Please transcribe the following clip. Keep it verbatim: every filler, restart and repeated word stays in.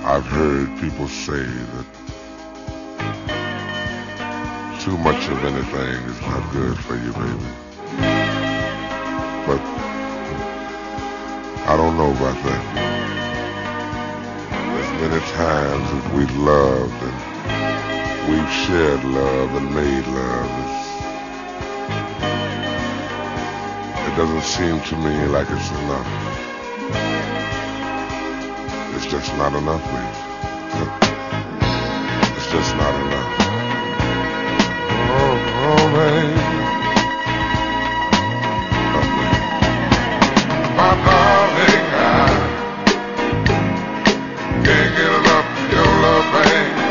I've heard people say that too much of anything is not good for you, baby. But I don't know about that. As many times as we've loved and we've shared love and made love, it's, it doesn't seem to me like it's enough. It's just not enough, baby. It's just not enough.